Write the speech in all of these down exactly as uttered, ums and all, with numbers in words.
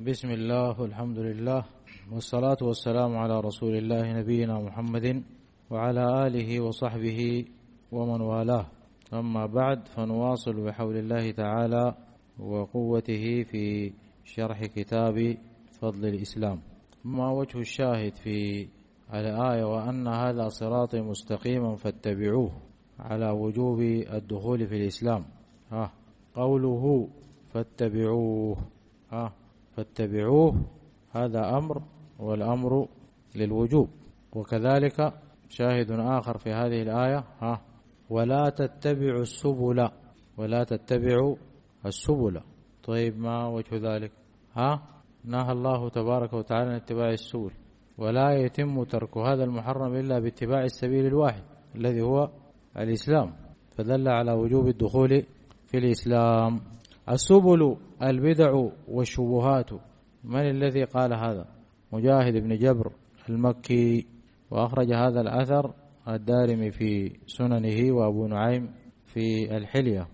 بسم الله والحمد لله والصلاة والسلام على رسول الله نبينا محمد وعلى آله وصحبه ومن والاه. أما بعد، فنواصل بحول الله تعالى وقوته في شرح كتاب فضل الإسلام. ما وجه الشاهد في الآية وأن هذا صراطي مستقيما فاتبعوه على وجوب الدخول في الإسلام؟ ها قوله فاتبعوه، ها فاتبعوه هذا أمر، والأمر للوجوب. وكذلك شاهد آخر في هذه الآية، ها ولا تتبعوا السبل، ولا تتبعوا السبل. طيب ما وجه ذلك؟ ها نهى الله تبارك وتعالى عن اتباع السبل، ولا يتم ترك هذا المحرم إلا باتباع السبيل الواحد الذي هو الإسلام، فدل على وجوب الدخول في الإسلام. السبل البدع والشبهات. من الذي قال هذا؟ مجاهد بن جبر المكي، وأخرج هذا الأثر الدارمي في سننه، وأبو نعيم في الحلية،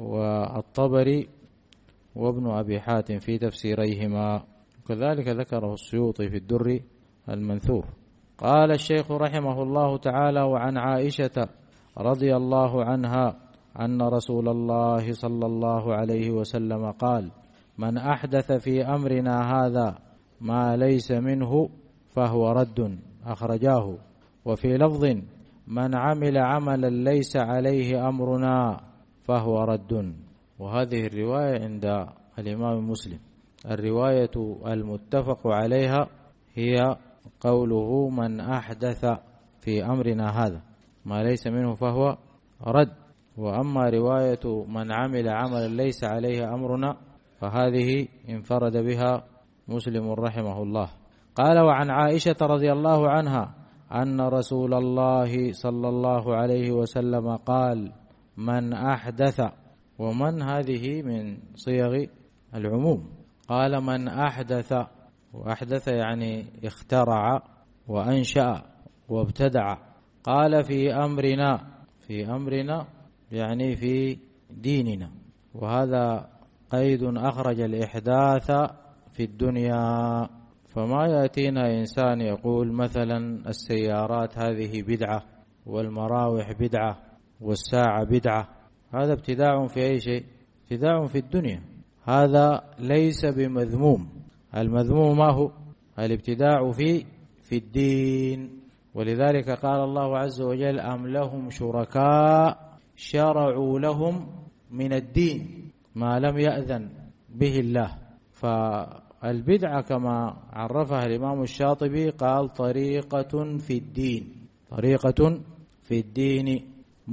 والطبري وابن أبي حاتم في تفسيريهما، وكذلك ذكره السيوطي في الدر المنثور. قال الشيخ رحمه الله تعالى: وعن عائشة رضي الله عنها أن رسول الله صلى الله عليه وسلم قال: من أحدث في أمرنا هذا ما ليس منه فهو رد، أخرجاه. وفي لفظ: من عمل عملا ليس عليه أمرنا فهو رد. وهذه الرواية عند الإمام مسلم. الرواية المتفق عليها هي قوله: من أحدث في أمرنا هذا ما ليس منه فهو رد. وأما رواية من عمل عملا ليس عليه أمرنا فهذه انفرد بها مسلم رحمه الله. قال: وعن عائشة رضي الله عنها أن رسول الله صلى الله عليه وسلم قال: من أحدث. ومن هذه من صيغ العموم. قال: من أحدث، وأحدث يعني اخترع وأنشأ وابتدع. قال: في أمرنا، في أمرنا يعني في ديننا. وهذا قيد أخرج الإحداث في الدنيا، فما يأتينا إنسان يقول مثلا السيارات هذه بدعة، والمراوح بدعة، والساعة بدعة. هذا ابتداع في أي شيء؟ ابتداع في الدنيا. هذا ليس بمذموم. المذموم ما هو؟ الابتداع في في الدين. ولذلك قال الله عز وجل: أم لهم شركاء شرعوا لهم من الدين ما لم يأذن به الله. فالبدعة كما عرفها الإمام الشاطبي قال: طريقة في الدين، طريقة في الدين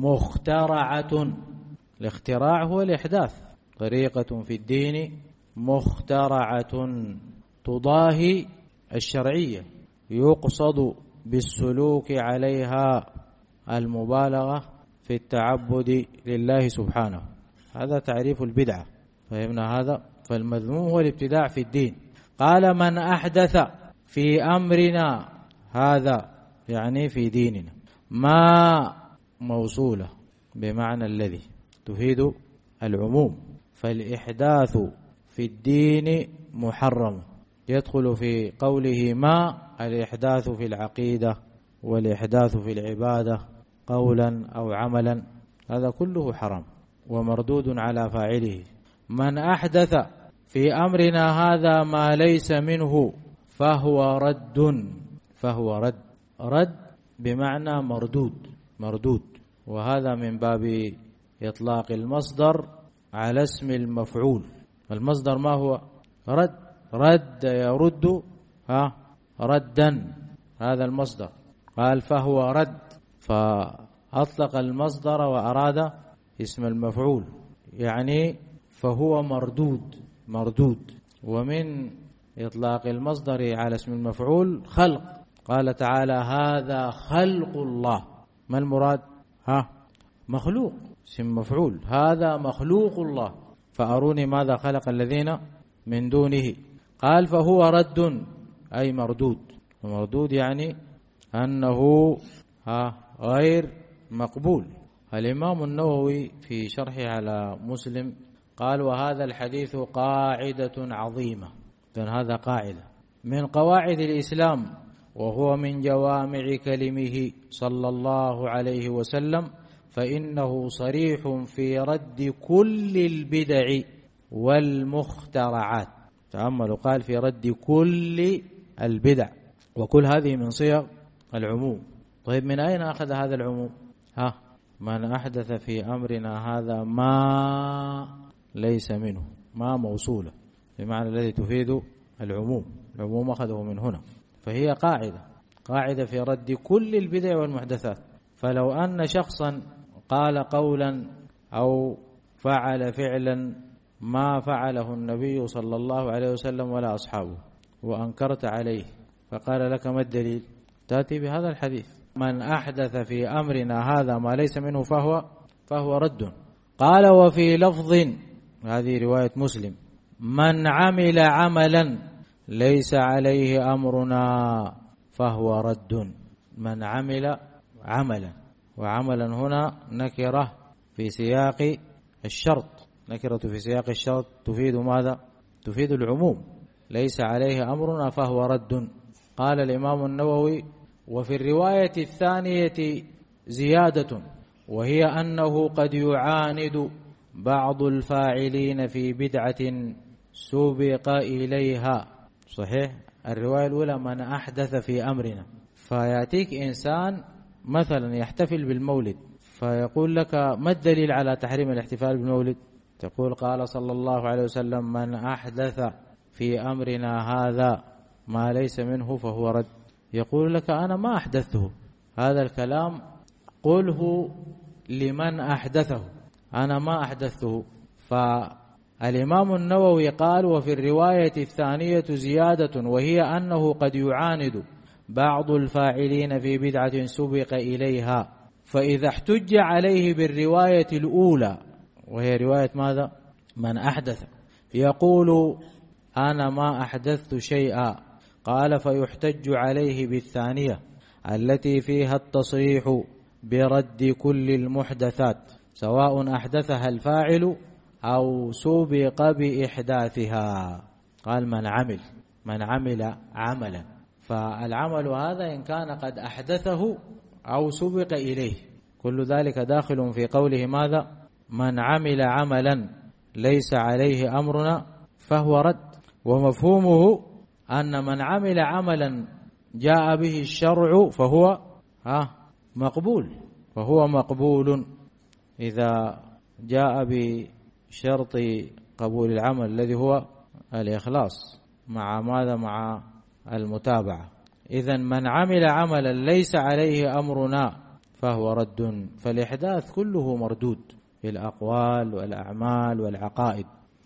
مخترعة. الاختراع هو الإحداث. طريقة في الدين مخترعة تضاهي الشرعية، يقصد بالسلوك عليها المبالغة في التعبد لله سبحانه. هذا تعريف البدعة. فهمنا هذا؟ فالمذموم هو الابتداع في الدين. قال: من أحدث في أمرنا هذا يعني في ديننا. ما موصولة بمعنى الذي تفيد العموم، فالإحداث في الدين محرم. يدخل في قوله ما الإحداث في العقيدة، والإحداث في العبادة قولا أو عملا، هذا كله حرام ومردود على فاعله. من أحدث في أمرنا هذا ما ليس منه فهو رد. فهو رد، رد بمعنى مردود، مردود. وهذا من باب إطلاق المصدر على اسم المفعول. المصدر ما هو؟ رد. رد يرد، ها ردا، هذا المصدر. قال: فهو رد، فأطلق المصدر وأراد اسم المفعول، يعني فهو مردود، مردود. ومن إطلاق المصدر على اسم المفعول خلق. قال تعالى: هذا خلق الله. ما المراد؟ ها مخلوق، اسم مفعول. هذا مخلوق الله، فأروني ماذا خلق الذين من دونه. قال: فهو رد أي مردود. مردود يعني أنه ها غير مقبول. الإمام النووي في شرحه على مسلم قال: وهذا الحديث قاعدة عظيمة. إذن هذا قاعدة من قواعد الإسلام، وهو من جوامع كلمه صلى الله عليه وسلم، فإنه صريح في رد كل البدع والمخترعات. تأملوا، قال في رد كل البدع، وكل هذه من صيغ العموم. طيب من أين أخذ هذا العموم؟ ها من أحدث في أمرنا هذا ما ليس منه، ما موصولة بمعنى الذي تفيد العموم، العموم أخذه من هنا. فهي قاعدة قاعدة في رد كل البدع والمحدثات. فلو أن شخصا قال قولا أو فعل فعلا ما فعله النبي صلى الله عليه وسلم ولا أصحابه وأنكرت عليه، فقال لك ما الدليل؟ تأتي بهذا الحديث: من أحدث في أمرنا هذا ما ليس منه فهو فهو رد. قال وفي لفظ، هذه رواية مسلم: من عمل عملا ليس عليه أمرنا فهو رد. من عمل عملا، وعملا هنا نكرة في سياق الشرط، نكرة في سياق الشرط تفيد ماذا؟ تفيد العموم. ليس عليه أمرنا فهو رد. قال الإمام النووي: وفي الرواية الثانية زيادة، وهي أنه قد يعاند بعض الفاعلين في بدعة سبق إليها. صحيح، الرواية الأولى من أحدث في أمرنا، فيأتيك إنسان مثلا يحتفل بالمولد فيقول لك ما الدليل على تحريم الاحتفال بالمولد؟ تقول قال صلى الله عليه وسلم: من أحدث في أمرنا هذا ما ليس منه فهو رد. يقول لك أنا ما أحدثته، هذا الكلام قله لمن أحدثه، أنا ما أحدثته. فالإمام النووي قال: وفي الرواية الثانية زيادة، وهي أنه قد يعاند بعض الفاعلين في بدعة سبق إليها. فإذا احتج عليه بالرواية الأولى، وهي رواية ماذا؟ من أحدث، يقول أنا ما أحدثت شيئا. قال: فيحتج عليه بالثانية التي فيها التصريح برد كل المحدثات سواء أحدثها الفاعل أو سبق بإحداثها. قال: من عمل من عمل عملا، فالعمل هذا إن كان قد أحدثه أو سبق إليه، كل ذلك داخل في قوله ماذا؟ من عمل عملا ليس عليه أمرنا فهو رد. ومفهومه أن من عمل عملا جاء به الشرع فهو ها مقبول، فهو مقبول إذا جاء بشرط قبول العمل الذي هو الإخلاص مع ماذا؟ مع المتابعة. إذن من عمل عملا ليس عليه أمرنا فهو رد. فالإحداث كله مردود في الأقوال والأعمال والعقائد.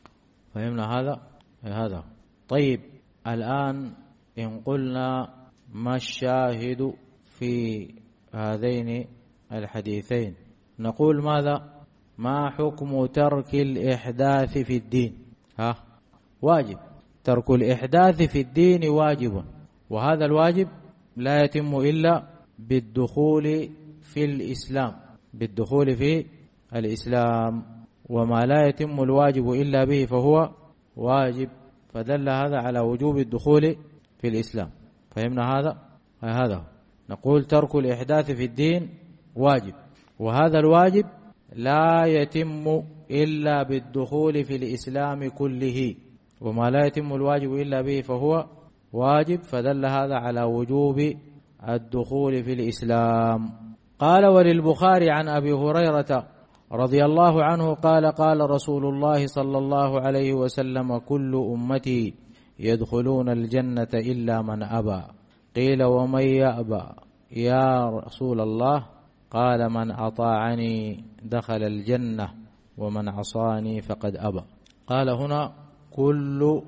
فهمنا هذا؟ هذا طيب. الآن إن قلنا ما الشاهد في هذين الحديثين، نقول ماذا؟ ما حكم ترك الإحداث في الدين؟ ها واجب، ترك الإحداث في الدين واجب، وهذا الواجب لا يتم إلا بالدخول في الإسلام، بالدخول في الإسلام، وما لا يتم الواجب إلا به فهو واجب، فدل هذا على وجوب الدخول في الإسلام. فهمنا هذا؟ هذا نقول ترك الإحداث في الدين واجب، وهذا الواجب لا يتم إلا بالدخول في الإسلام كله، وما لا يتم الواجب إلا به فهو واجب، فدل هذا على وجوب الدخول في الإسلام. قال: وللبخاري عن أبي هريرة رضي الله عنه قال: قال رسول الله صلى الله عليه وسلم: كل أمتي يدخلون الجنة إلا من أبى. قيل: ومن يأبى يا رسول الله؟ قال: من أطاعني دخل الجنة ومن عصاني فقد أبى. قال هنا: كل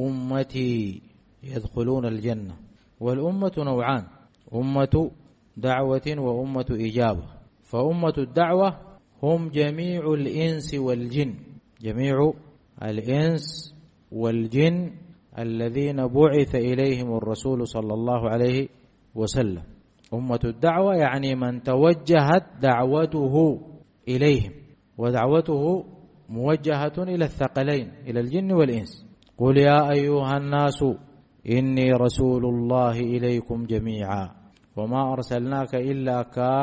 أمتي يدخلون الجنة. والأمة نوعان: أمة دعوة وأمة إجابة. فأمة الدعوة هم جميع الإنس والجن، جميع الإنس والجن الذين بعث إليهم الرسول صلى الله عليه وسلم. أمة الدعوة يعني من توجهت دعوته إليهم، ودعوته موجهة إلى الثقلين، إلى الجن والإنس. قل يا أيها الناس إني رسول الله إليكم جميعا وما أرسلناك إلا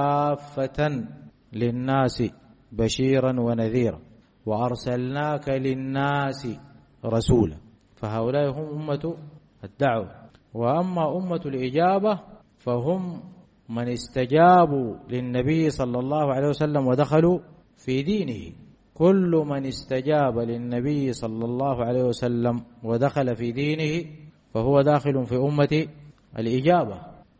كافة للناس بشيرا ونذيرا وأرسلناك للناس رسولا. فهؤلاء هم أمة الدعوة. وأما أمة الإجابة فهم من استجابوا للنبي صلى الله عليه وسلم ودخلوا في دينه. كل من استجاب للنبي صلى الله عليه وسلم ودخل في دينه فهو داخل في أمة الإجابة.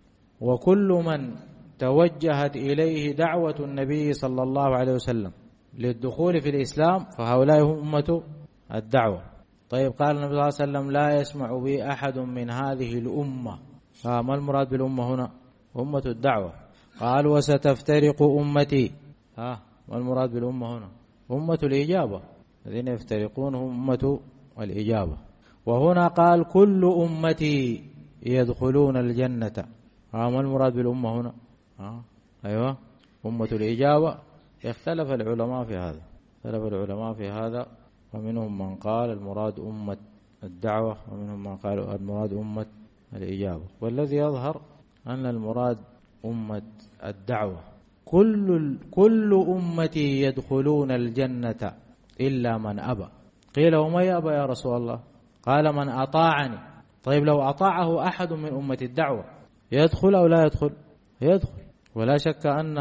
وكل من توجهت إليه دعوة النبي صلى الله عليه وسلم للدخول في الإسلام فهؤلاء هم أمة الدعوة. طيب قال النبي صلى الله عليه وسلم لا يسمع بي أحد من هذه الأمة. ما المراد بالأمة هنا؟ أمة الدعوة. قال وستفترق أمتي. ها ما المراد بالأمة هنا؟ أمة الإجابة. الذين يفترقون هم أمة الإجابة. وهنا قال كل أمتي يدخلون الجنة. ها ما المراد بالأمة هنا؟ ها أيوة أمة الإجابة. اختلف العلماء في هذا اختلف العلماء في هذا ومنهم من قال المراد أمة الدعوة ومنهم من قال المراد أمة الإجابة. والذي يظهر أن المراد أمة الدعوة. كل كل أمتي يدخلون الجنة إلا من أبى. قيل وما يأبى يا رسول الله؟ قال من أطاعني. طيب لو أطاعه أحد من أمة الدعوة يدخل أو لا يدخل؟ يدخل. ولا شك أن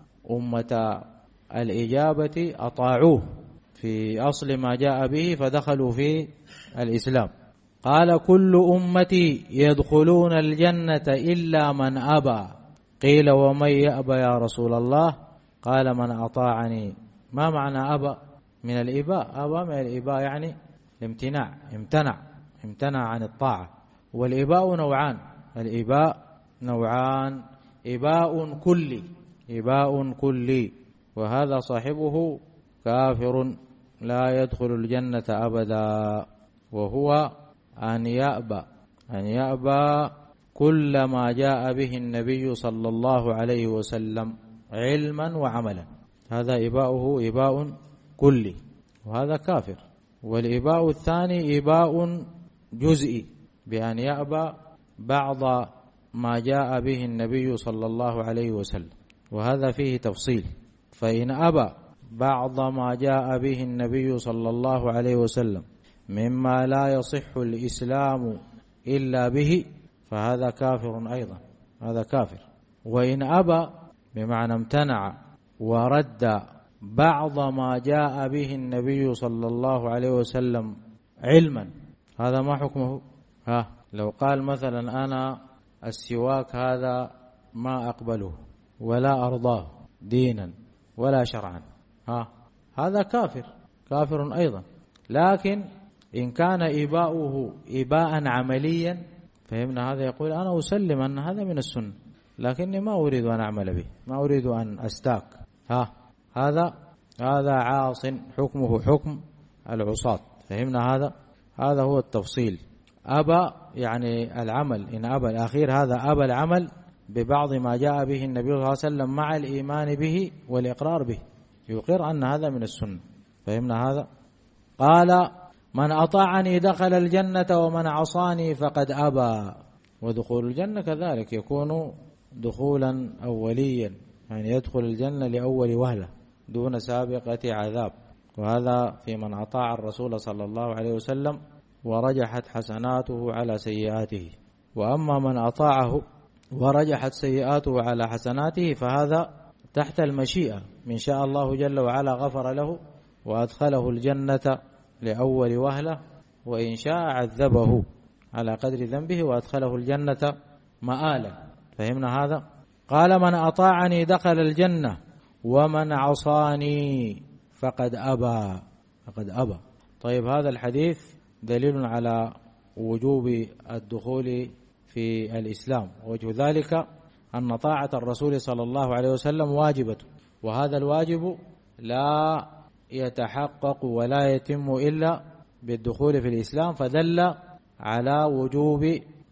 أمة الإجابة أطاعوه في أصل ما جاء به فدخلوا في الإسلام. قال كل أمتي يدخلون الجنة إلا من أبى. قيل ومن يأبى يا رسول الله؟ قال من أطاعني. ما معنى أبى؟ من الإباء. أبى من الإباء يعني الامتناع، امتنع امتنع عن الطاعة. والإباء نوعان. الإباء نوعان، إباء كلي إباء كلي وهذا صاحبه كافر لا يدخل الجنة أبدا، وهو أن يأبى أن يأبى كل ما جاء به النبي صلى الله عليه وسلم علما وعملا. هذا إباؤه إباء كلي وهذا كافر. والإباء الثاني إباء جزئي بأن يأبى بعض ما جاء به النبي صلى الله عليه وسلم، وهذا فيه تفصيل. فإن أبى بعض ما جاء به النبي صلى الله عليه وسلم مما لا يصح الإسلام إلا به فهذا كافر أيضا، هذا كافر. وإن أبى بمعنى امتنع ورد بعض ما جاء به النبي صلى الله عليه وسلم علما، هذا ما حكمه؟ ها لو قال مثلا أنا السواك هذا ما أقبله ولا أرضاه دينا ولا شرعا، ها هذا كافر كافر أيضا. لكن إن كان إباؤه إباء عمليا فهمنا هذا يقول أنا أسلم أن هذا من السنة لكني ما أريد أن أعمل به، ما أريد أن أستاك، ها هذا هذا عاص حكمه حكم العصاة. فهمنا هذا؟ هذا هو التفصيل. أبى يعني العمل، إن أبى الأخير هذا أبى العمل ببعض ما جاء به النبي صلى الله عليه وسلم مع الإيمان به والإقرار به، يقر أن هذا من السنة. فهمنا هذا؟ قال من أطاعني دخل الجنة ومن عصاني فقد أبى. ودخول الجنة كذلك يكون دخولا أوليا، يعني يدخل الجنة لأول وهلة دون سابقة عذاب، وهذا في من أطاع الرسول صلى الله عليه وسلم ورجحت حسناته على سيئاته. وأما من أطاعه ورجحت سيئاته على حسناته فهذا تحت المشيئة، من شاء الله جل وعلا غفر له وأدخله الجنة لأول وهلة، وإن شاء عذبه على قدر ذنبه وأدخله الجنة مآلا. فهمنا هذا؟ قال من أطاعني دخل الجنة ومن عصاني فقد أبى فقد أبى. طيب هذا الحديث دليل على وجوب الدخول في الإسلام، وجه ذلك أن طاعة الرسول صلى الله عليه وسلم واجبة، وهذا الواجب لا يتحقق ولا يتم إلا بالدخول في الإسلام، فدل على وجوب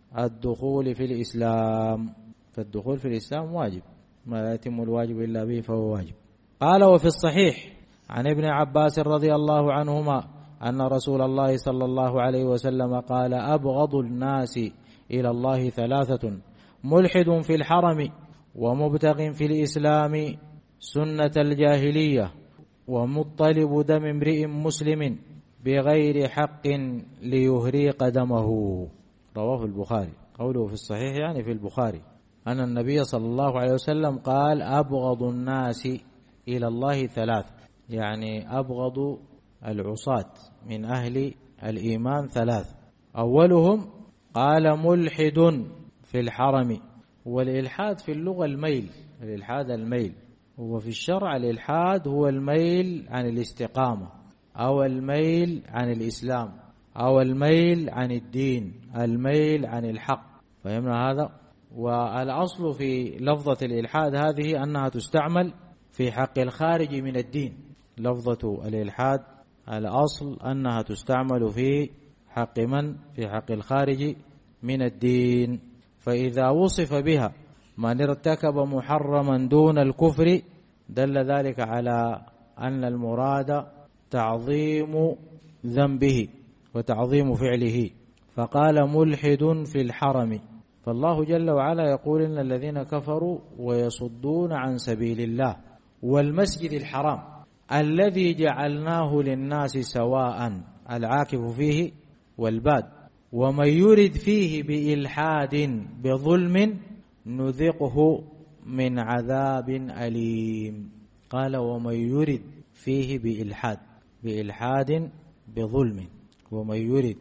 الدخول في الإسلام. فالدخول في الإسلام واجب، ما لا يتم الواجب إلا به فهو واجب. قال وفي الصحيح عن ابن عباس رضي الله عنهما أن رسول الله صلى الله عليه وسلم قال أبغض الناس إلى الله ثلاثة: ملحد في الحرم، ومبتغ في الإسلام سنة الجاهلية، ومطلب دم امرئ مسلم بغير حق ليهريق دمه. رواه البخاري. قوله في الصحيح يعني في البخاري أن النبي صلى الله عليه وسلم قال أبغض الناس إلى الله ثلاثة، يعني أبغض العصاة من أهل الإيمان ثلاث. أولهم قال ملحد في الحرم، والإلحاد في اللغة الميل، الإلحاد الميل، وفي الشرع الإلحاد هو الميل عن الاستقامة أو الميل عن الإسلام أو الميل عن الدين، الميل عن الحق. فهمنا هذا؟ والأصل في لفظة الإلحاد هذه أنها تستعمل في حق الخارج من الدين. لفظة الإلحاد الأصل أنها تستعمل في حق من؟ في حق الخارج من الدين. فإذا وصف بها من ارتكب محرما دون الكفر دل ذلك على أن المراد تعظيم ذنبه وتعظيم فعله، فقال ملحد في الحرم. فالله جل وعلا يقول إن الذين كفروا ويصدون عن سبيل الله والمسجد الحرام الذي جعلناه للناس سواء العاكف فيه والباد ومن يرد فيه بإلحاد بظلم نذقه من عذاب أليم. قال ومن يرد فيه بإلحاد، بإلحاد بظلم، ومن يرد،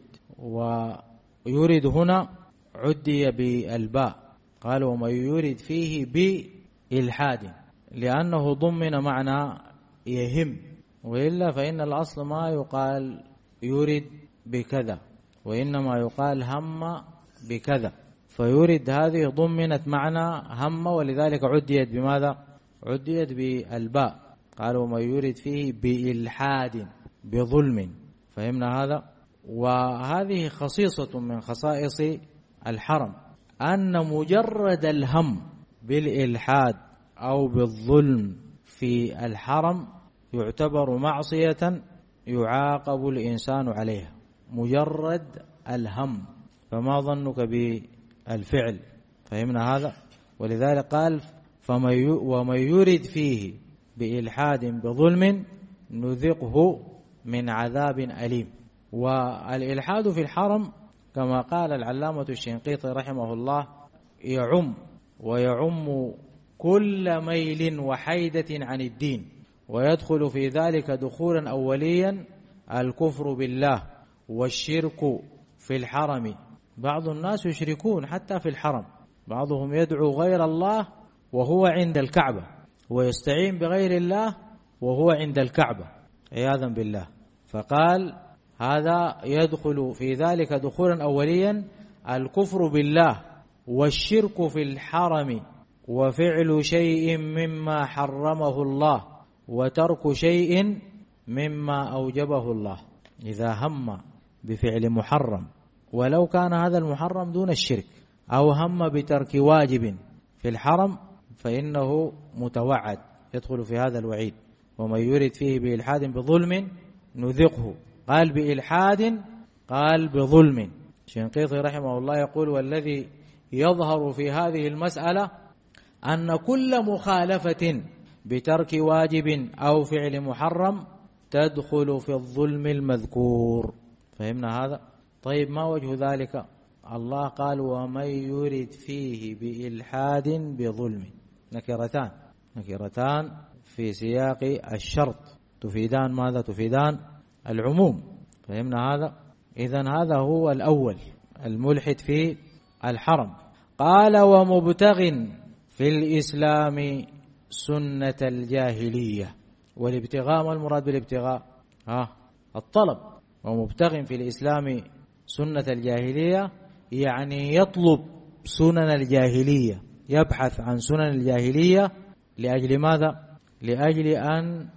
ويرد هنا عدي بالباء، قال ومن يرد فيه بإلحاد لأنه ضمن معنى يهم، وإلا فإن الأصل ما يقال يرد بكذا، وإنما يقال هم بكذا، فيرد هذه ضمنت معنى هم، ولذلك عديت بماذا؟ عديت بالباء. قال ومن يرد فيه بإلحاد بظلم. فهمنا هذا؟ وهذه خصيصة من خصائص الحرم، أن مجرد الهم بالإلحاد أو بالظلم في الحرم يعتبر معصية يعاقب الإنسان عليها، مجرد الهم، فما ظنك بالفعل؟ فهمنا هذا؟ ولذلك قال ومن يرد فيه بإلحاد بظلم نذقه من عذاب أليم. والإلحاد في الحرم كما قال العلامة الشنقيطي رحمه الله يعم ويعم كل ميل وحيدة عن الدين، ويدخل في ذلك دخولا أوليا الكفر بالله والشرك في الحرم. بعض الناس يشركون حتى في الحرم، بعضهم يدعو غير الله وهو عند الكعبة، ويستعين بغير الله وهو عند الكعبة عياذا بالله. فقال هذا يدخل في ذلك دخولا أوليا الكفر بالله والشرك في الحرم وفعل شيء مما حرمه الله وترك شيء مما أوجبه الله. إذا هم بفعل محرم ولو كان هذا المحرم دون الشرك، أو هم بترك واجب في الحرم، فإنه متوعد يدخل في هذا الوعيد. ومن يرد فيه بإلحاد بظلم نذقه، قال بإلحاد قال بظلم. شنقيطي رحمه الله يقول والذي يظهر في هذه المسألة أن كل مخالفة بترك واجب أو فعل محرم تدخل في الظلم المذكور. فهمنا هذا؟ طيب ما وجه ذلك؟ الله قال ومن يرد فيه بإلحاد بظلم، نكرتان نكرتان في سياق الشرط تفيدان ماذا؟ تفيدان العموم. فهمنا هذا؟ إذن هذا هو الأول الملحد في الحرم. قال ومبتغ في الإسلام سنة الجاهلية. والابتغاء ما المراد بالابتغاء؟ ها الطلب. ومبتغ في الإسلام سنة الجاهلية يعني يطلب سنن الجاهلية، يبحث عن سنن الجاهلية لأجل ماذا؟ لأجل أن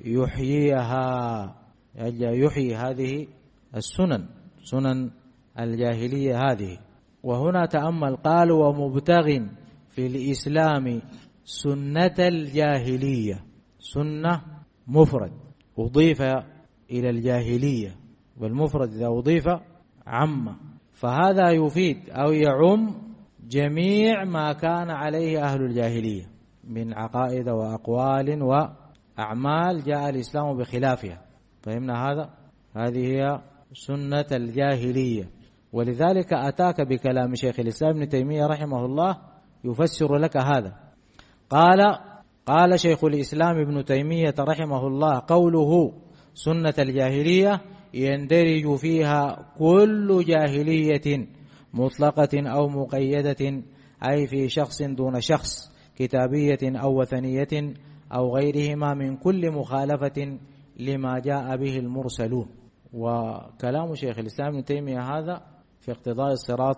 يحييها، يحيي هذه السنن، سنن الجاهلية هذه. وهنا تأمل قال ومبتغ في الإسلام سنة الجاهلية، سنة مفرد أضيف إلى الجاهلية، والمفرد إذا أضيف عم، فهذا يفيد أو يعم جميع ما كان عليه أهل الجاهلية من عقائد وأقوال وأعمال جاء الإسلام بخلافها. فهمنا هذا؟ هذه هي سنة الجاهلية. ولذلك أتاك بكلام شيخ الإسلام ابن تيمية رحمه الله يفسر لك هذا. قال قال شيخ الإسلام ابن تيمية رحمه الله: قوله سنة الجاهلية يندرج فيها كل جاهلية مطلقة أو مقيدة، أي في شخص دون شخص، كتابية أو وثنية أو غيرهما، من كل مخالفة لما جاء به المرسلون. وكلام شيخ الإسلام ابن تيمية هذا في اقتضاء الصراط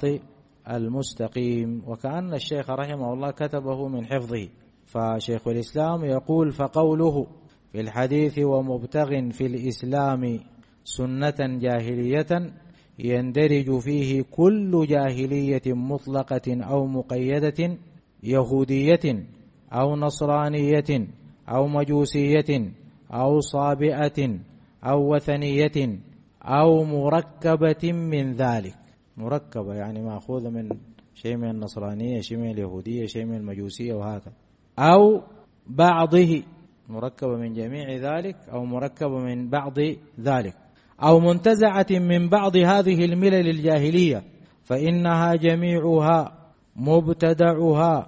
المستقيم، وكأن الشيخ رحمه الله كتبه من حفظه. فشيخ الإسلام يقول: فقوله في الحديث ومبتغ في الإسلام سنة جاهلية يندرج فيه كل جاهلية مطلقة أو مقيدة، يهودية أو نصرانية أو مجوسية أو صابئة أو وثنية أو مركبة من ذلك. مركبة يعني مأخوذة من شيء من النصرانية، شيء من اليهودية، شيء من المجوسية وهكذا، أو بعضه، مركبة من جميع ذلك أو مركبة من بعض ذلك، أو منتزعة من بعض هذه الملل الجاهلية، فإنها جميعها مبتدعها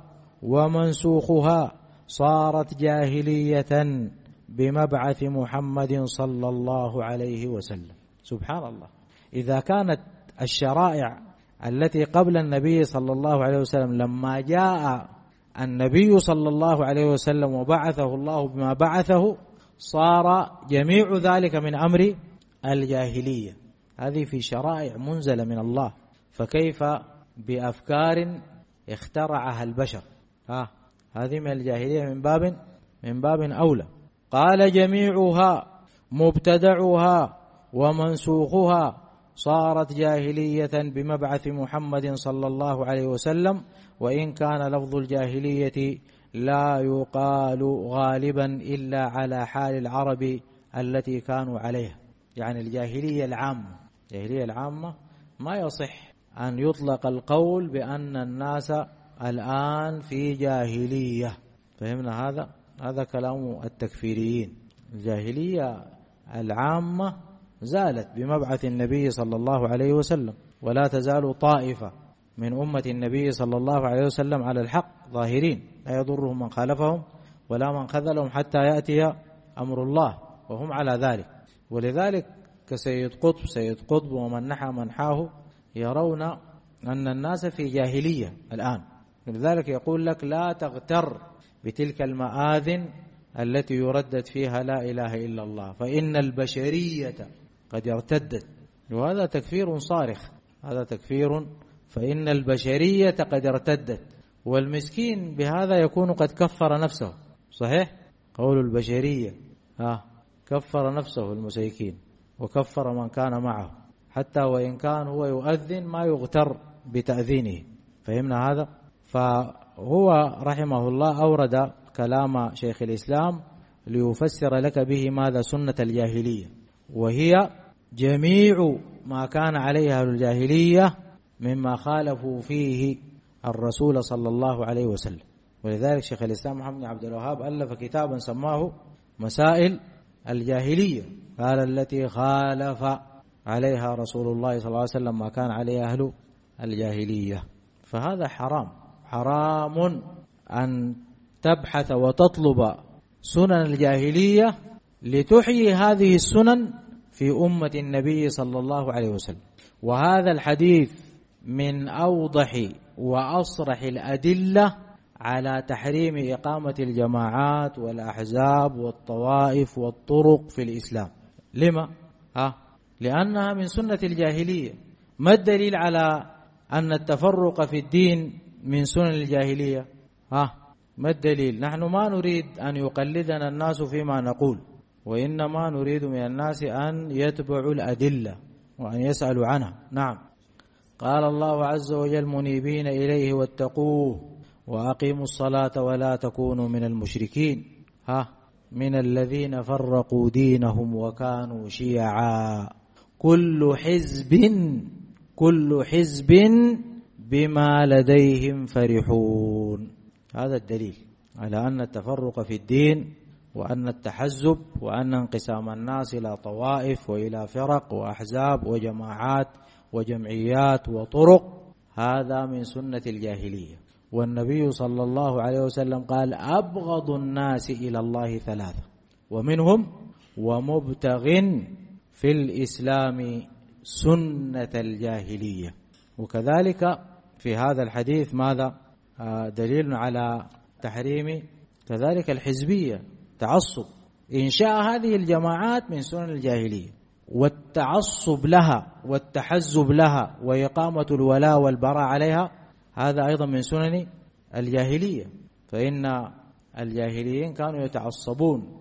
ومنسوخها صارت جاهلية بمبعث محمد صلى الله عليه وسلم. سبحان الله. إذا كانت الشرائع التي قبل النبي صلى الله عليه وسلم لما جاء النبي صلى الله عليه وسلم وبعثه الله بما بعثه صار جميع ذلك من أمر الجاهلية، هذه في شرائع منزلة من الله، فكيف بأفكار اخترعها البشر؟ ها هذه من الجاهلية من باب من باب أولى. قال: جميعها مبتدعها ومنسوخها صارت جاهلية بمبعث محمد صلى الله عليه وسلم، وإن كان لفظ الجاهلية لا يقال غالبا إلا على حال العرب التي كانوا عليها. يعني الجاهلية العامة، الجاهلية العامة ما يصح أن يطلق القول بأن الناس الآن في جاهلية. فهمنا هذا؟ هذا كلام التكفيريين. الجاهلية العامة زالت بمبعث النبي صلى الله عليه وسلم، ولا تزال طائفة من أمة النبي صلى الله عليه وسلم على الحق ظاهرين، لا يضرهم من خالفهم ولا من خذلهم حتى يأتي أمر الله وهم على ذلك. ولذلك كسيد قطب سيد قطب ومن نحى منحاه يرون أن الناس في جاهلية الآن. لذلك يقول لك: لا تغتر بتلك المآذن التي يردد فيها لا إله إلا الله، فإن البشرية قد ارتدت. وهذا تكفير صارخ، هذا تكفير، فإن البشرية قد ارتدت. والمسكين بهذا يكون قد كفر نفسه. صحيح؟ قول البشرية ها كفر نفسه المسيكين وكفر من كان معه، حتى وإن كان هو يؤذن ما يغتر بتأذينه. فهمنا هذا؟ فهو رحمه الله أورد كلام شيخ الإسلام ليفسر لك به ماذا سنة الجاهلية، وهي جميع ما كان عليها الجاهلية مما خالفوا فيه الرسول صلى الله عليه وسلم. ولذلك شيخ الإسلام محمد بن عبد الوهاب ألف كتابا سماه مسائل الجاهلية، قال: التي خالف عليها رسول الله صلى الله عليه وسلم ما كان عليه أهل الجاهلية. فهذا حرام، حرام أن تبحث وتطلب سنن الجاهلية لتحيي هذه السنن في أمة النبي صلى الله عليه وسلم. وهذا الحديث من أوضح وأصرح الأدلة على تحريم إقامة الجماعات والأحزاب والطوائف والطرق في الإسلام. لما؟ ها؟ لأنها من سنة الجاهلية. ما الدليل على أن التفرق في الدين من سنن الجاهلية؟ ها؟ ما الدليل؟ نحن ما نريد أن يقلدنا الناس فيما نقول، وإنما نريد من الناس أن يتبعوا الأدلة وأن يسألوا عنها. نعم، قال الله عز وجل: منيبين إليه واتقوه وأقيموا الصلاة ولا تكونوا من المشركين. ها؟ من الذين فرقوا دينهم وكانوا شيعا كل حزب كل حزب بما لديهم فرحون. هذا الدليل على أن التفرق في الدين وأن التحزب وأن انقسام الناس إلى طوائف وإلى فرق وأحزاب وجماعات وجمعيات وطرق هذا من سنة الجاهلية. والنبي صلى الله عليه وسلم قال أبغض الناس إلى الله ثلاثة ومنهم ومبتغ في الإسلام سنة الجاهلية. وكذلك في هذا الحديث ماذا؟ دليل على تحريم كذلك الحزبية، تعصب، إنشاء هذه الجماعات من سنن الجاهلية، والتعصب لها والتحزب لها وإقامة الولاء والبراء عليها هذا أيضا من سنن الجاهلية. فإن الجاهليين كانوا يتعصبون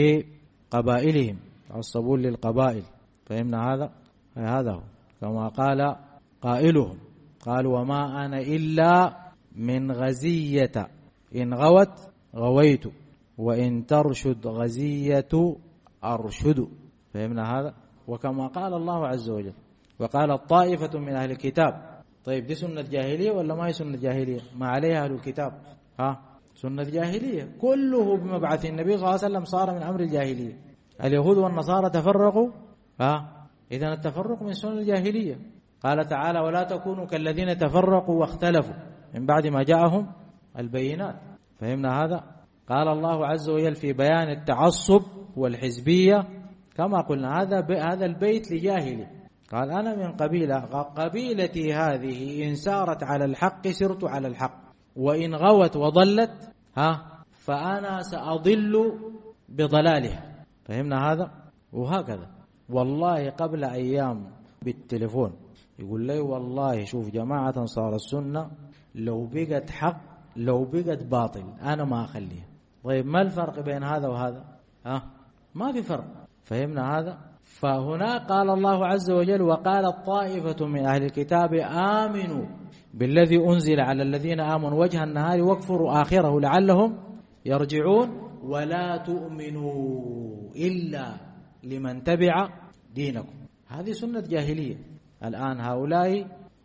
لقبائلهم، يتعصبون للقبائل. فهمنا هذا؟ هذا هو كما قال قائلهم قال وما أنا إلا من غزية إن غوت غويت وإن ترشد غزية أرشد. فهمنا هذا؟ وكما قال الله عز وجل وقال طائفة من أهل الكتاب. طيب دي سنة جاهلية ولا ما هي سنة جاهلية؟ ما عليها أهل الكتاب؟ ها سنة جاهلية، كله بمبعث النبي صلى الله عليه وسلم صار من أمر الجاهلية. اليهود والنصارى تفرقوا، ها إذن التفرق من سنة الجاهلية. قال تعالى ولا تكونوا كالذين تفرقوا واختلفوا من بعد ما جاءهم البينات. فهمنا هذا؟ قال الله عز وجل في بيان التعصب والحزبية كما قلنا هذا هذا البيت لجاهلي. قال أنا من قبيلة، قبيلتي هذه إن سارت على الحق سرت على الحق وإن غوت وضلت ها فأنا سأضل بضلالها. فهمنا هذا؟ وهكذا والله قبل أيام بالتليفون يقول لي والله شوف جماعة أنصار السنة لو بقت حق لو بقت باطل أنا ما أخليها. طيب ما الفرق بين هذا وهذا؟ ها ما في فرق. فهمنا هذا؟ فهنا قال الله عز وجل وقال طائفة من أهل الكتاب آمنوا بالذي أنزل على الذين آمنوا وجه النهار واكفروا آخره لعلهم يرجعون ولا تؤمنوا إلا لمن تبع دينكم. هذه سنة جاهلية. الآن هؤلاء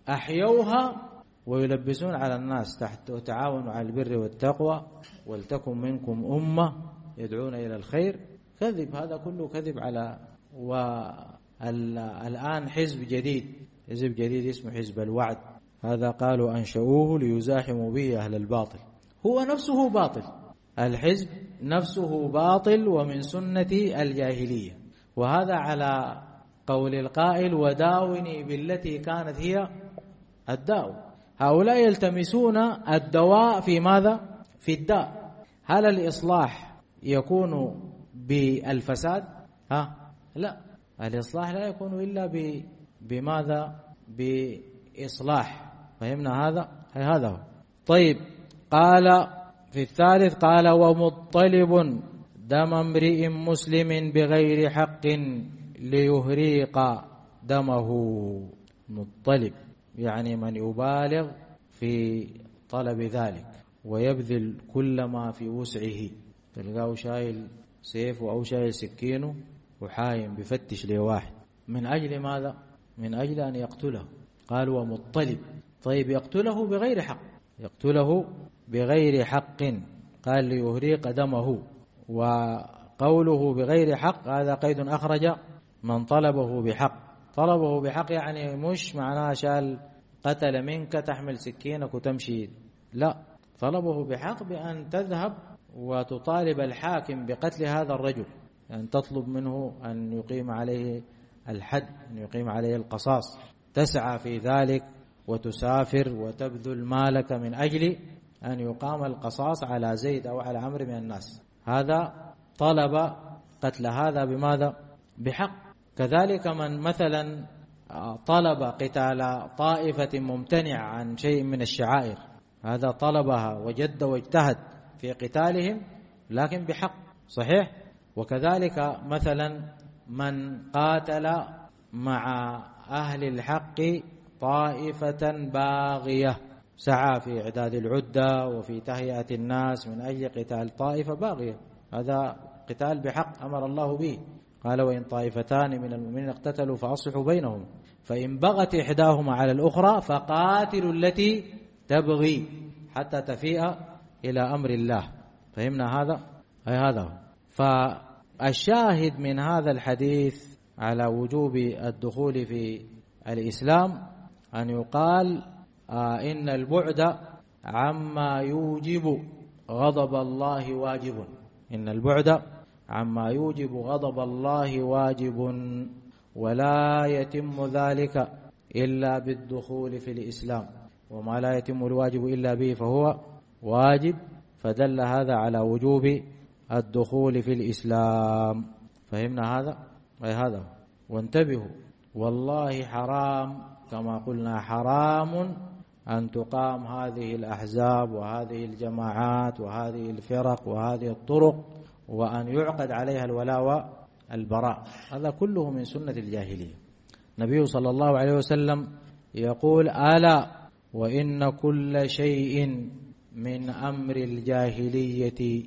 أحيوها ويلبسون على الناس تحت وتعاونوا على البر والتقوى ولتكن منكم أمة يدعون إلى الخير. كذب، هذا كله كذب على. والآن حزب جديد حزب جديد اسمه حزب الوعد، هذا قالوا أنشأوه ليزاحموا به أهل الباطل. هو نفسه باطل، الحزب نفسه باطل ومن سنة الجاهلية. وهذا على قول القائل وداوني بالتي كانت هي الداء. هؤلاء يلتمسون الدواء في ماذا؟ في الداء. هل الإصلاح يكون بالفساد؟ ها لا، الإصلاح لا يكون إلا بماذا؟ بإصلاح. فهمنا هذا؟ هذا هو. طيب قال في الثالث قال ومطلب دم امرئ مسلم بغير حق ليهريق دمه. مطلب يعني من يبالغ في طلب ذلك ويبذل كل ما في وسعه. تلقاه شايل سيفه أو شايل سكينه وحايم بفتش لواحد من أجل ماذا؟ من أجل أن يقتله. قال ومطلب. طيب يقتله بغير حق، يقتله بغير حق. قال ليهريق دمه. وقوله بغير حق هذا قيد أخرج من طلبه بحق. طلبه بحق يعني مش معناه شال قتل منك تحمل سكينك وتمشي، لا، طلبه بحق بأن تذهب وتطالب الحاكم بقتل هذا الرجل، أن يعني تطلب منه أن يقيم عليه الحد، أن يقيم عليه القصاص، تسعى في ذلك وتسافر وتبذل مالك من أجل أن يقام القصاص على زيد أو على عمرو من الناس. هذا طلب قتل هذا بماذا؟ بحق. كذلك من مثلا طلب قتال طائفة ممتنع عن شيء من الشعائر، هذا طلبها وجد واجتهد في قتالهم لكن بحق، صحيح. وكذلك مثلا من قاتل مع أهل الحق طائفة باغية، سعى في إعداد العدة وفي تهيئة الناس من أجل قتال طائفة باغية، هذا قتال بحق أمر الله به. قال وإن طائفتان من المؤمنين اقتتلوا فأصلحوا بينهم فإن بغت إحداهما على الأخرى فقاتلوا التي تبغي حتى تفيء إلى أمر الله. فهمنا هذا؟ أي هذا هو. فالشاهد من هذا الحديث على وجوب الدخول في الإسلام أن يقال آه إن البعد عما يوجب غضب الله واجب. إن البعد عما يوجب غضب الله واجب، ولا يتم ذلك إلا بالدخول في الإسلام، وما لا يتم الواجب إلا به فهو واجب، فدل هذا على وجوب الدخول في الإسلام. فهمنا هذا؟ أي هذا. وانتبهوا، والله حرام كما قلنا حرام أن تقام هذه الأحزاب وهذه الجماعات وهذه الفرق وهذه الطرق وأن يعقد عليها الولاء والبراء، هذا كله من سنة الجاهلية. النبي صلى الله عليه وسلم يقول ألا وإن كل شيء من أمر الجاهلية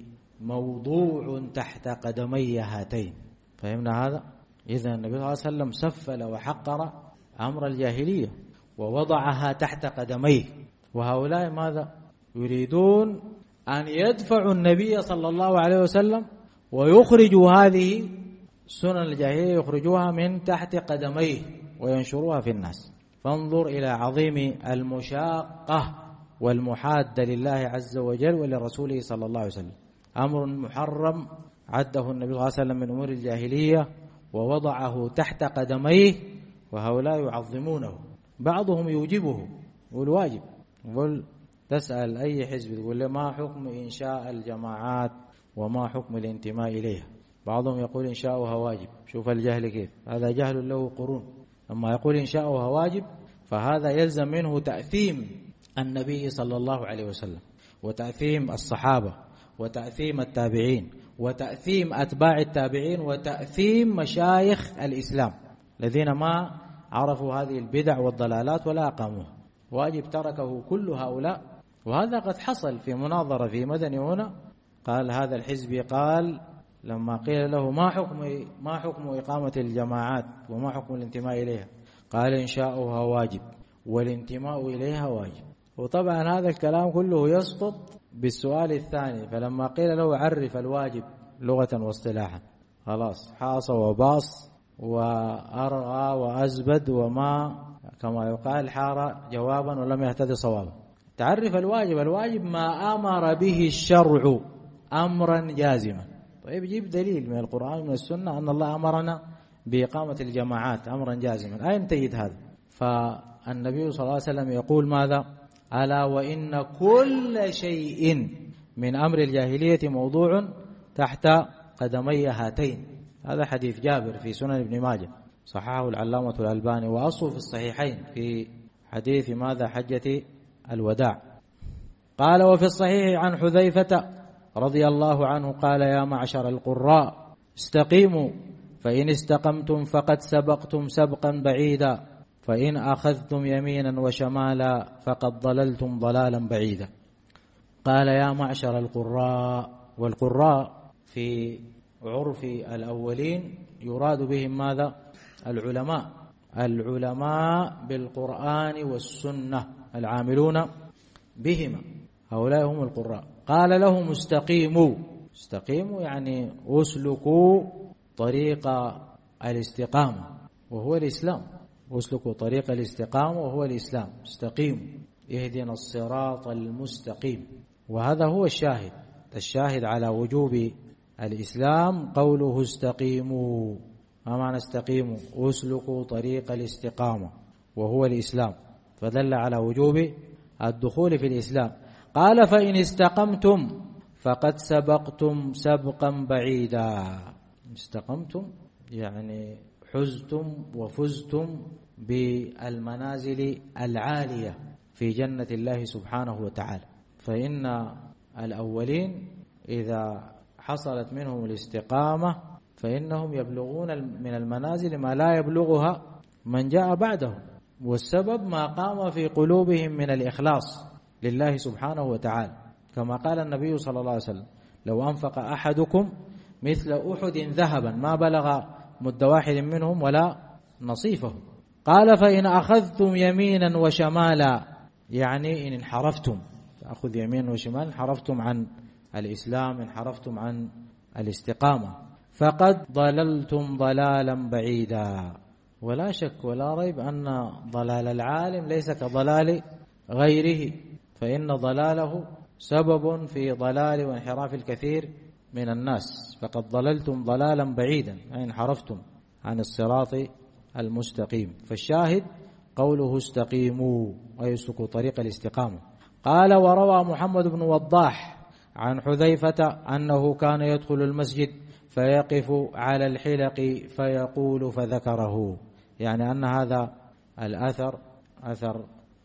موضوع تحت قدمي هاتين. فهمنا هذا؟ إذن النبي صلى الله عليه وسلم سفل وحقر أمر الجاهلية ووضعها تحت قدميه، وهؤلاء ماذا يريدون؟ أن يدفعوا النبي صلى الله عليه وسلم ويخرجوا هذه سنن الجاهلية، يخرجوها من تحت قدميه وينشروها في الناس. فانظر إلى عظيم المشاقة والمحادة لله عز وجل ولرسوله صلى الله عليه وسلم. أمر محرم عده النبي صلى الله عليه وسلم من أمور الجاهلية ووضعه تحت قدميه، وهؤلاء يعظمونه. بعضهم يوجبه والواجب. يقول تسأل أي حزب تقول له ما حكم إنشاء الجماعات وما حكم الانتماء إليها؟ بعضهم يقول إنشاؤها واجب. شوف الجهل كيف، هذا جهل له قرون. لما يقول إنشاؤها واجب فهذا يلزم منه تأثيم النبي صلى الله عليه وسلم، وتأثيم الصحابة، وتأثيم التابعين، وتأثيم أتباع التابعين، وتأثيم مشايخ الإسلام الذين ما عرفوا هذه البدع والضلالات ولا أقاموها. واجب تركه كل هؤلاء. وهذا قد حصل في مناظرة في مدني هنا، قال هذا الحزبي قال لما قيل له ما حكم ما حكم إقامة الجماعات وما حكم الانتماء إليها، قال إنشاؤها واجب والانتماء إليها واجب. وطبعا هذا الكلام كله يسقط بالسؤال الثاني، فلما قيل له عرف الواجب لغة واصطلاحا خلاص حاص وباص وأرغى وأزبد وما كما يقال حار جوابا ولم يهتد صوابا. تعرف الواجب، الواجب ما أمر به الشرع أمرا جازما. طيب جيب دليل من القرآن ومن السنة أن الله أمرنا بإقامة الجماعات أمرا جازما، أين تجد هذا؟ فالنبي صلى الله عليه وسلم يقول ماذا؟ ألا وإن كل شيء من أمر الجاهلية موضوع تحت قدمي هاتين. هذا حديث جابر في سنن ابن ماجه، صححه العلامة الألباني، وأصله في الصحيحين في حديث ماذا حجة الوداع. قال وفي الصحيح عن حذيفة رضي الله عنه قال يا معشر القراء استقيموا فإن استقمتم فقد سبقتم سبقا بعيدا، فإن أخذتم يمينا وشمالا فقد ضللتم ضلالا بعيدا. قال يا معشر القراء، والقراء في عرف الأولين يراد بهم ماذا؟ العلماء، العلماء بالقرآن والسنة العاملون بهما، هؤلاء هم القراء. قال لهم استقيموا، استقيموا يعني اسلكوا طريق الاستقامة وهو الإسلام، اسلكوا طريق الاستقامة وهو الإسلام، استقيموا اهدنا الصراط المستقيم. وهذا هو الشاهد، الشاهد على وجوب الإسلام قوله استقيموا. ما معنى استقيموا؟ اسلكوا طريق الاستقامة وهو الإسلام، فدل على وجوب الدخول في الإسلام. قال فإن استقمتم فقد سبقتم سبقا بعيدا. استقمتم يعني حزتم وفزتم بالمنازل العالية في جنة الله سبحانه وتعالى. فإن الأولين إذا حصلت منهم الاستقامة فإنهم يبلغون من المنازل ما لا يبلغها من جاء بعدهم، والسبب ما قام في قلوبهم من الإخلاص لله سبحانه وتعالى، كما قال النبي صلى الله عليه وسلم لو أنفق أحدكم مثل أحد ذهبا ما بلغ مد واحد منهم ولا نصيفه. قال فإن أخذتم يمينا وشمالا، يعني إن انحرفتم، تأخذ يمين وشمال، انحرفتم عن الإسلام، انحرفتم عن الاستقامة، فقد ضللتم ضلالا بعيدا. ولا شك ولا ريب أن ضلال العالم ليس كضلال غيره، فإن ضلاله سبب في ضلال وانحراف الكثير من الناس. فقد ضللتم ضلالا بعيدا، يعني انحرفتم عن الصراط المستقيم. فالشاهد قوله استقيموا، أي اسلكوا طريق الاستقامة. قال وروى محمد بن وضاح عن حذيفة أنه كان يدخل المسجد فيقف على الحلق فيقول فذكره، يعني أن هذا الأثر أثر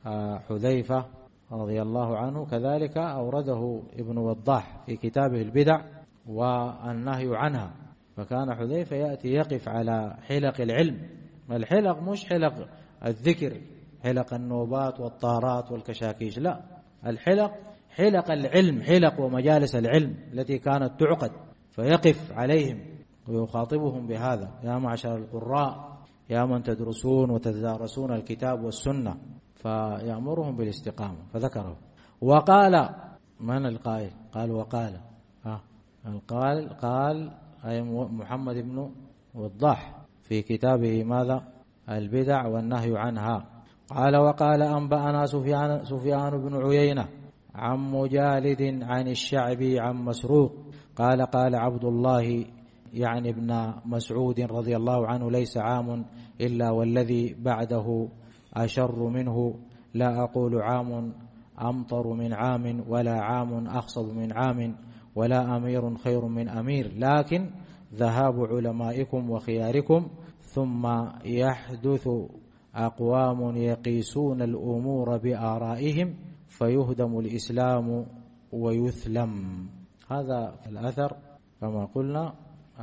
حذيفة رضي الله عنه كذلك أورده ابن وضاح في كتابه البدع والنهي عنها. فكان حذيفة يأتي يقف على حلق العلم، الحلق مش حلق الذكر، حلق النوبات والطارات والكشاكيش، لا، الحلق حلق العلم، حلق ومجالس العلم التي كانت تعقد، فيقف عليهم ويخاطبهم بهذا: يا معشر القراء، يا من تدرسون وتدارسون الكتاب والسنة، فيأمرهم بالاستقامة. فذكره. وقال، من القائل؟ قال وقال ها القال قال أي محمد بن وضاح في كتابه ماذا؟ البدع والنهي عنها. قال وقال أنبأنا سفيان, سفيان بن عيينة عن مجالد عن الشعبي عن مسروق قال قال عبد الله يعني ابن مسعود رضي الله عنه: ليس عام إلا والذي بعده أشر منه، لا أقول عام أمطر من عام ولا عام أخصب من عام ولا أمير خير من أمير، لكن ذهاب علمائكم وخياركم ثم يحدث أقوام يقيسون الأمور بآرائهم فيهدم الإسلام ويثلم. هذا الأثر كما قلنا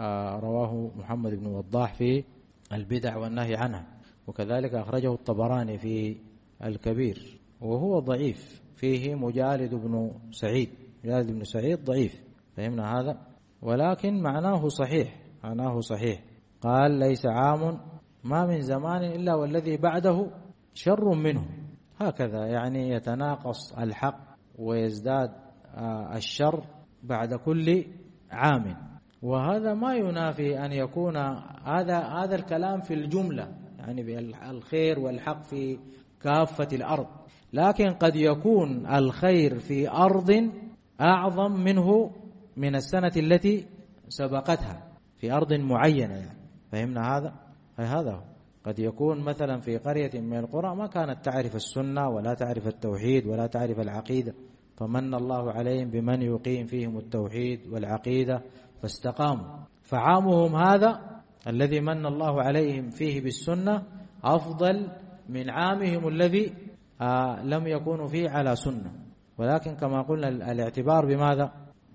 رواه محمد بن وضاح في البدع والنهي عنها، وكذلك أخرجه الطبراني في الكبير، وهو ضعيف، فيه مجالد بن سعيد، مجالد بن سعيد ضعيف، فهمنا هذا، ولكن معناه صحيح، معناه صحيح. قال: ليس عام ما من زمان إلا والذي بعده شر منه، هكذا يعني يتناقص الحق ويزداد الشر بعد كل عام. وهذا ما ينافي أن يكون هذا هذا الكلام في الجملة، يعني بالخير والحق في كافة الأرض، لكن قد يكون الخير في أرض أعظم منه من السنة التي سبقتها في أرض معينة، يعني فهمنا هذا؟ هذا هو. قد يكون مثلا في قرية من القرى ما كانت تعرف السنة ولا تعرف التوحيد ولا تعرف العقيدة، فمن الله عليهم بمن يقيم فيهم التوحيد والعقيدة فاستقاموا، فعامهم هذا الذي من الله عليهم فيه بالسنة أفضل من عامهم الذي آه لم يكونوا فيه على سنة. ولكن كما قلنا الاعتبار بماذا؟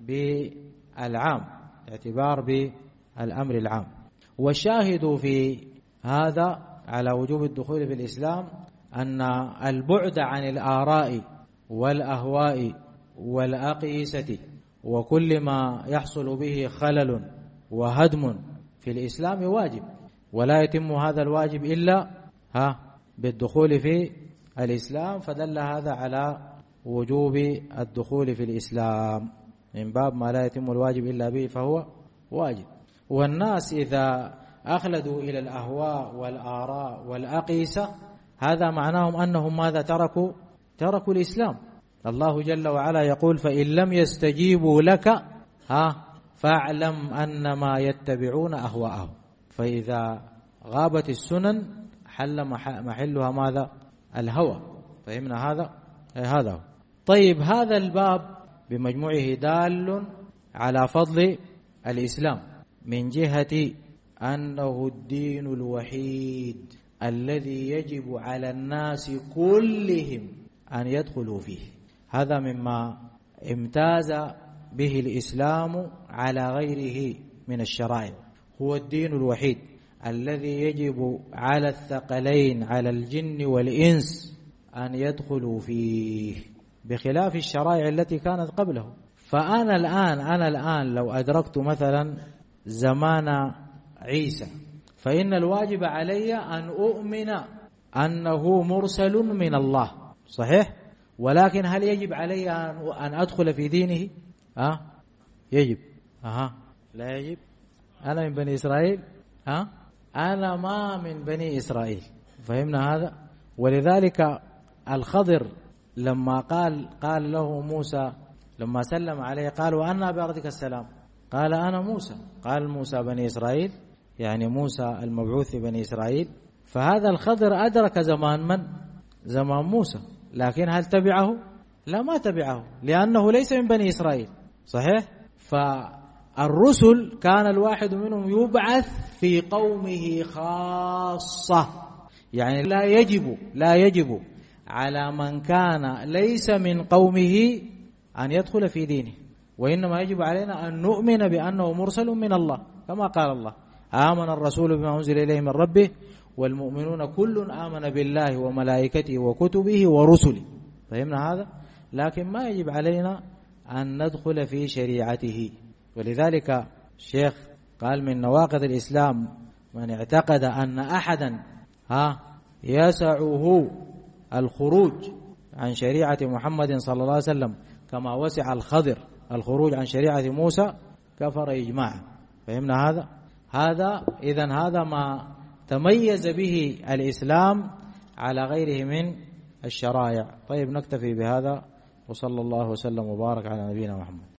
بالعام، الاعتبار بالأمر العام. والشاهد في هذا على وجوب الدخول في الإسلام أن البعد عن الآراء والأهواء والأقيسة وكل ما يحصل به خلل وهدم في الإسلام واجب، ولا يتم هذا الواجب إلا ها بالدخول في الإسلام، فدل هذا على وجوب الدخول في الإسلام من باب ما لا يتم الواجب إلا به فهو واجب. والناس إذا أخلدوا إلى الأهواء والآراء والأقيسة هذا معناهم أنهم ماذا؟ تركوا تركوا الإسلام. الله جل وعلا يقول: فإن لم يستجيبوا لك ها فاعلم أنما يتبعون أهواءهم. فإذا غابت السنن حل محلها ماذا؟ الهوى. فهمنا هذا؟ هذا هو. طيب، هذا الباب بمجموعه دال على فضل الإسلام من جهة أنه الدين الوحيد الذي يجب على الناس كلهم أن يدخلوا فيه. هذا مما امتاز به الإسلام على غيره من الشرائع، هو الدين الوحيد الذي يجب على الثقلين على الجن والإنس أن يدخلوا فيه، بخلاف الشرائع التي كانت قبله. فأنا الآن أنا الآن لو أدركت مثلا زمان عيسى فإن الواجب علي أن أؤمن أنه مرسل من الله، صحيح؟ ولكن هل يجب علي أن أدخل في دينه؟ أه؟ يجب. أها لا يجب. أنا من بني إسرائيل؟ أه؟ أنا ما من بني إسرائيل. فهمنا هذا؟ ولذلك الخضر لما قال قال له موسى لما سلم عليه قال وأنا بأرضك السلام، قال أنا موسى. قال موسى بني إسرائيل، يعني موسى المبعوث في بني إسرائيل. فهذا الخضر أدرك زمان من؟ زمان موسى، لكن هل تبعه؟ لا، ما تبعه، لأنه ليس من بني إسرائيل، صحيح؟ فالرسل كان الواحد منهم يبعث في قومه خاصة، يعني لا يجب لا يجب على من كان ليس من قومه أن يدخل في دينه، وإنما يجب علينا أن نؤمن بأنه مرسل من الله، كما قال الله آمن الرسول بما أنزل إليه من ربه والمؤمنون كل آمن بالله وملائكته وكتبه ورسله. فهمنا هذا؟ لكن ما يجب علينا أن ندخل في شريعته. ولذلك الشيخ قال من نواقض الإسلام من اعتقد أن أحدا ها يسعه الخروج عن شريعة محمد صلى الله عليه وسلم كما وسع الخضر الخروج عن شريعة موسى كفر إجماعا. فهمنا هذا؟ هذا إذن هذا ما تميز به الإسلام على غيره من الشرائع. طيب نكتفي بهذا، وصلى الله وسلم وبارك على نبينا محمد.